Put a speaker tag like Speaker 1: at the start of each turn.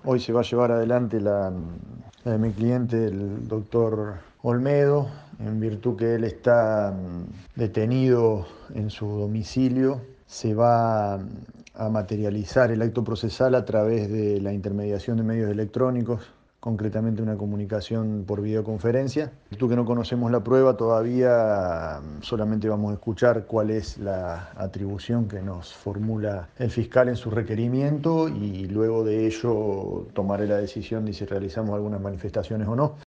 Speaker 1: Hoy se va a llevar adelante la de mi cliente, el doctor Olmedo, en virtud que él está detenido en su domicilio. Se va a materializar el acto procesal a través de la intermediación de medios electrónicos, concretamente una comunicación por videoconferencia. Tú que no conocemos la prueba todavía, solamente vamos a escuchar cuál es la atribución que nos formula el fiscal en su requerimiento y luego de ello tomaré la decisión de si realizamos algunas manifestaciones o no.